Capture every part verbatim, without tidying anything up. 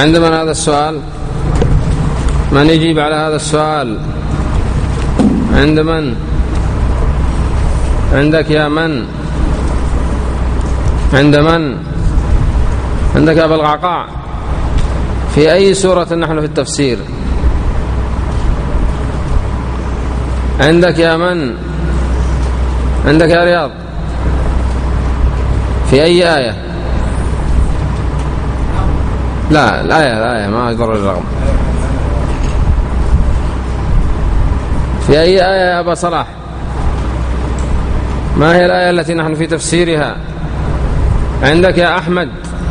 عند من هذا السؤال؟ من يجيب على هذا السؤال؟ عند من؟ عندك يا من؟ عند من؟ عندك يا أبا القعقاع؟ في أي سورة نحن في التفسير؟ عندك يا من؟ عندك يا رياض؟ في أي آية؟ لا الآية الآية ما يضر الرقم. في أي آية يا أبا صلاح؟ ما هي الآية التي نحن في تفسيرها؟ عندك يا أحمد؟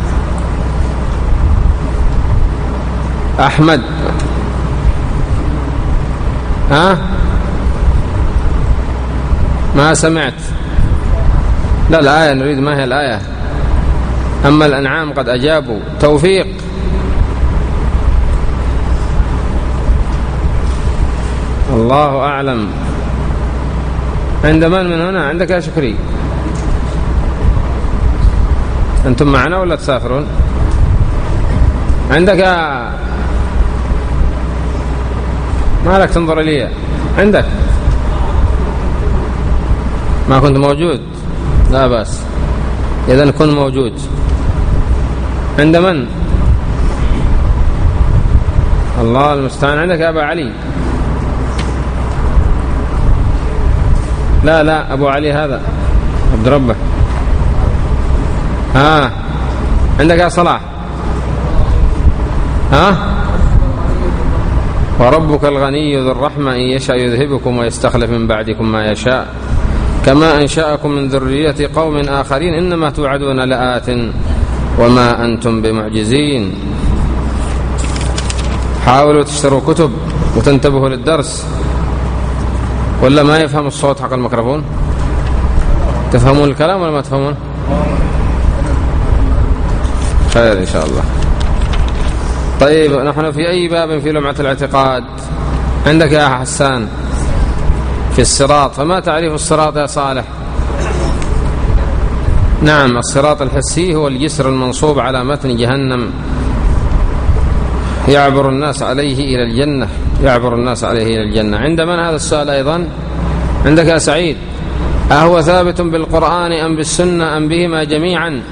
أحمد ها؟ ما سمعت. لا الآية نريد ما هي الآية. أما الأنعام قد أجابوا. توفيق الله أعلم. عند من من هنا؟ عندك يا شكري؟ أنتم معنا ولا تسافرون؟ عندك يا ما لك تنظر لي؟ عندك؟ ما كنت موجود؟ لا بأس، إذن كن موجود. عند من؟ الله المستعان. عندك يا أبا علي؟ لا لا أبو علي هذا عبد ربه. ها عندك يا صلاح؟ ها؟ وربك الغني ذو الرحمة إن يشاء يذهبكم ويستخلف من بعدكم ما يشاء كما أنشأكم من ذرية قوم آخرين إنما توعدون لآت وما أنتم بمعجزين. حاولوا تشتروا كتب وتنتبهوا للدرس، ولا ما يفهم الصوت حق الميكروفون؟ تفهمون الكلام ولا ما تفهمون؟ خير إن شاء الله. طيب نحن في أي باب في لمعة الاعتقاد؟ عندك يا حسان؟ في الصراط. فما تعريف الصراط يا صالح؟ نعم الصراط الحسي هو الجسر المنصوب على متن جهنم يعبر الناس عليه إلى الجنة يعبر الناس عليه إلى الجنة. عند من هذا السؤال أيضا؟ عندك يا سعيد؟ أهو ثابت بالقرآن أم بالسنة أم بهما جميعا؟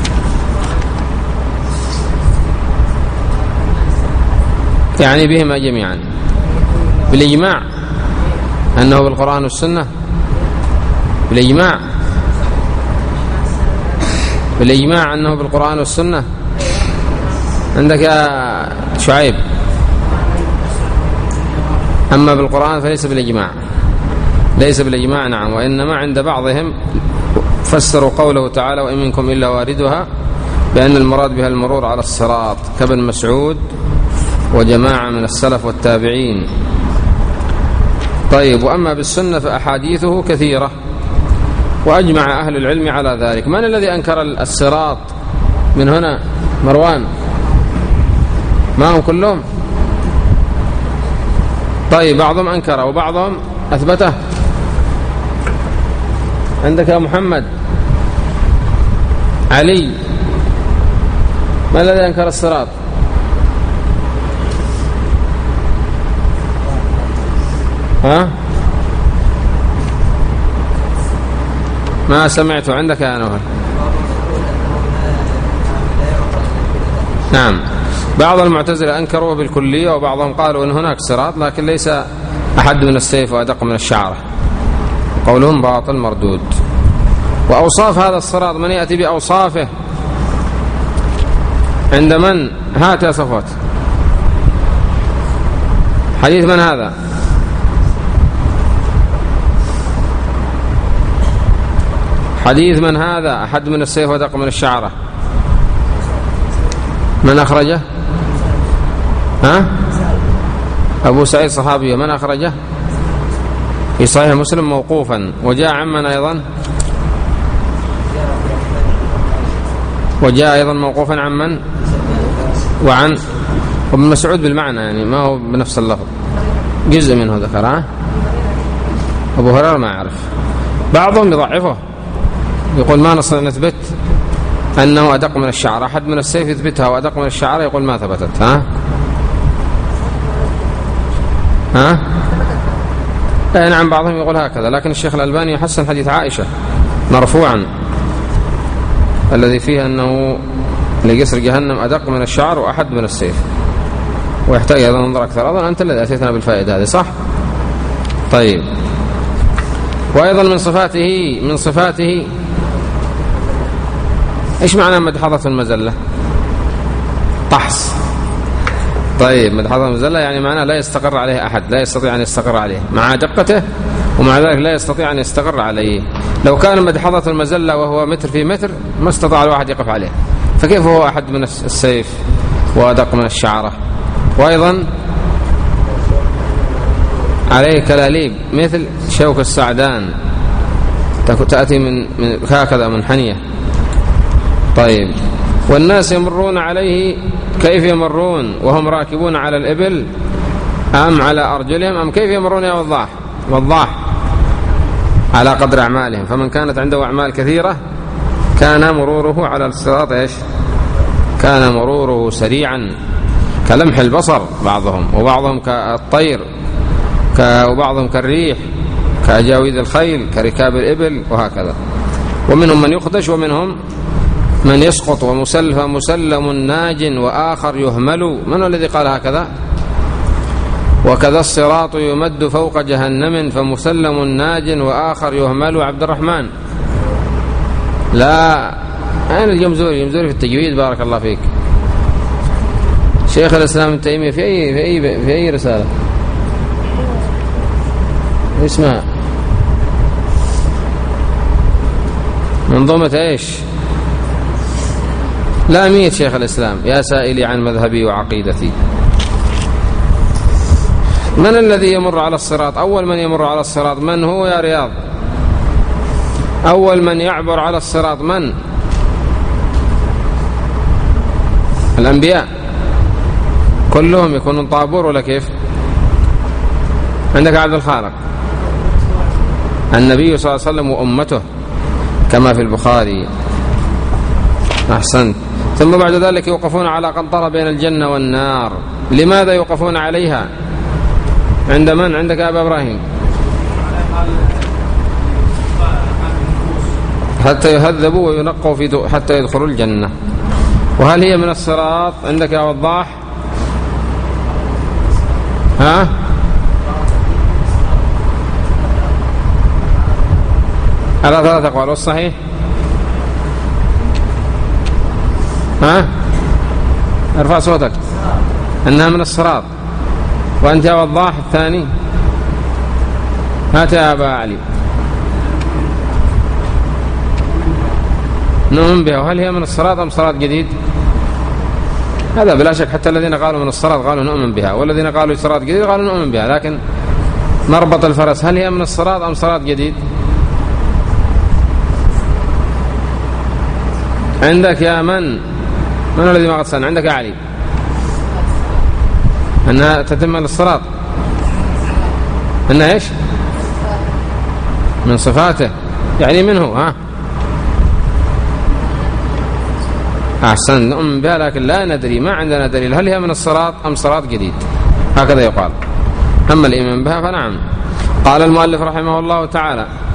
يعني بهما جميعا بالإجماع أنه بالقرآن والسنة؟ بالإجماع بالإجماع أنه بالقرآن والسنة. عندك يا شعيب؟ أما بالقرآن فليس بالإجماع ليس بالإجماع. نعم، وإنما عند بعضهم فسروا قوله تعالى وإن منكم إلا واردها بأن المراد بها المرور على الصراط كابن مسعود وجماعة من السلف والتابعين. طيب وأما بالسنة فأحاديثه كثيرة وأجمع أهل العلم على ذلك. من الذي أنكر الصراط من هنا؟ مروان؟ ما هم كلهم؟ طيب بعضهم أنكره وبعضهم أثبته. عندك يا محمد؟ علي؟ ما الذي أنكر الصراط؟ ها؟ ما سمعت. عندك يا نوهر؟ نعم، بعض المعتزلة أنكروا بالكلية وبعضهم قالوا إن هناك صراط لكن ليس أحد من السيف وأدق من الشعرة. قولهم باطل مردود. وأوصاف هذا الصراط من يأتي بأوصافه؟ عند من؟ هات يا صفوت. حديث من هذا؟ حديث من هذا؟ أحد من السيف ودق من الشعرة. من أخرجه؟ ها؟ أبو سعيد صحابي. من أخرجه؟ في صحيح مسلم موقوفا. وجاء عمن أيضا؟ وجاء أيضا موقوفا عمن؟ وعن ابن مسعود بالمعنى، يعني ما هو بنفس اللفظ، جزء منه ذكره. أبو هريرة ما أعرف. بعضهم يضعفه يقول ما نصل نثبت أنه أدق من الشعر، أحد من السيف يثبتها وأدق من الشعر يقول ما ثبتت. ها ها لا نعم، بعضهم يقول هكذا، لكن الشيخ الألباني يحسن حديث عائشة مرفوعا الذي فيه أنه لقصر جهنم أدق من الشعر وأحد من السيف، ويحتاج أيضا ننظر أكثر. أظن أنت الذي أتيتنا بالفائدة هذه، صح؟ طيب. وأيضا من صفاته من صفاته إيش معنى مدحضة المزلة؟ طحس. طيب، مدحضة المزلة يعني معناه لا يستقر عليه أحد، لا يستطيع أن يستقر عليه مع دقته، ومع ذلك لا يستطيع أن يستقر عليه. لو كان مدحضة المزلة وهو متر في متر ما استطاع الواحد يقف عليه، فكيف هو أحد من السيف وأدق من الشعرة؟ وأيضا عليه كلاليب مثل شوك السعدان تأتي من هكذا منحنية. طيب، والناس يمرون عليه كيف يمرون وهم راكبون على الإبل أم على أرجلهم أم كيف يمرون يا وضاح؟ وضاح على قدر أعمالهم، فمن كانت عنده أعمال كثيرة كان مروره على الصراط إيش؟ كان مروره سريعا كلمح البصر بعضهم، وبعضهم كالطير، وبعضهم كالريح، كأجاويد الخيل، كركاب الإبل، وهكذا. ومنهم من يخدش ومنهم من يسقط، ومسلم مسلم ناج وآخر يهمل. من الذي قال هكذا؟ وكذا الصراط يمد فوق جهنم فمسلم ناج وآخر يهمل. عبد الرحمن لا، أين الجمزوري؟ الجمزوري في التجويد، بارك الله فيك. شيخ الإسلام ابن تيمية في أي في أي في أي رسالة اسمها منظومة إيش؟ لامية شيخ الإسلام. يا سائلي عن مذهبي وعقيدتي، من الذي يمر على الصراط؟ أول من يمر على الصراط من هو يا رياض؟ أول من يعبر على الصراط من؟ الأنبياء كلهم يكونون طابور ولا كيف؟ عندك عبد الخالق النبي صلى الله عليه وسلم وأمته كما في البخاري. أحسنت. ثم بعد ذلك يوقفون على قنطرة بين الجنة والنار. لماذا يوقفون عليها؟ عند من؟ عندك يا أبا إبراهيم؟ حتى يهذبوا وينقوا في دو... حتى يدخلوا الجنة. وهل هي من الصراط؟ عندك يا وضاح؟ ها؟ على ثلاثة أقوال، والصحيح؟ ها؟ ارفع صوتك. أنها من الصراط. وأنت يا وضاح الثاني؟ هات يا أبا علي. نؤمن بها. وهل هي من الصراط أم صراط جديد؟ هذا بلا شك، حتى الذين قالوا من الصراط قالوا نؤمن بها، والذين قالوا صراط جديد قالوا نؤمن بها. لكن مربط الفرس، هل هي من الصراط أم صراط جديد؟ عندك يا من؟ من الذي ما قد سألنا؟ عندك يا علي؟ أنها تتم للصراط، أنها إيش؟ من صفاته، يعني منه. ها؟ أحسن، نؤمن بها لكن لا ندري، ما عندنا دليل هل هي من الصراط أم صراط جديد، هكذا يقال. أما الإيمان بها فنعم. قال المؤلف رحمه الله تعالى: